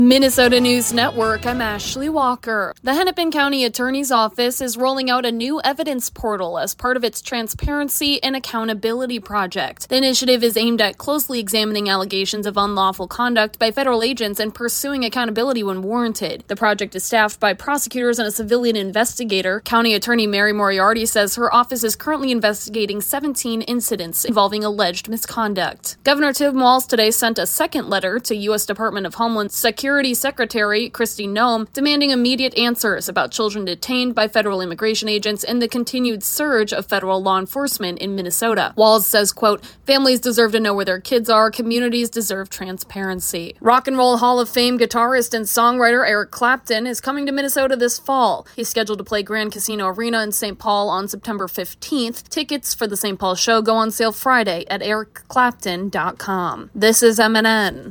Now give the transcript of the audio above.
Minnesota News Network, I'm Ashley Walker. The Hennepin County Attorney's Office is rolling out a new evidence portal as part of its Transparency and Accountability project. The initiative is aimed at closely examining allegations of unlawful conduct by federal agents and pursuing accountability when warranted. The project is staffed by prosecutors and a civilian investigator. County Attorney Mary Moriarty says her office is currently investigating 17 incidents involving alleged misconduct. Governor Tim Walz today sent a second letter to U.S. Department of Homeland Security Secretary Kristi Noem demanding immediate answers about children detained by federal immigration agents and the continued surge of federal law enforcement in Minnesota. Walz says, quote, "Families deserve to know where their kids are. Communities deserve transparency." Rock and Roll Hall of Fame guitarist and songwriter Eric Clapton is coming to Minnesota this fall. He's scheduled to play Grand Casino Arena in St. Paul on September 15th. Tickets for the St. Paul show go on sale Friday at ericclapton.com. This is MNN.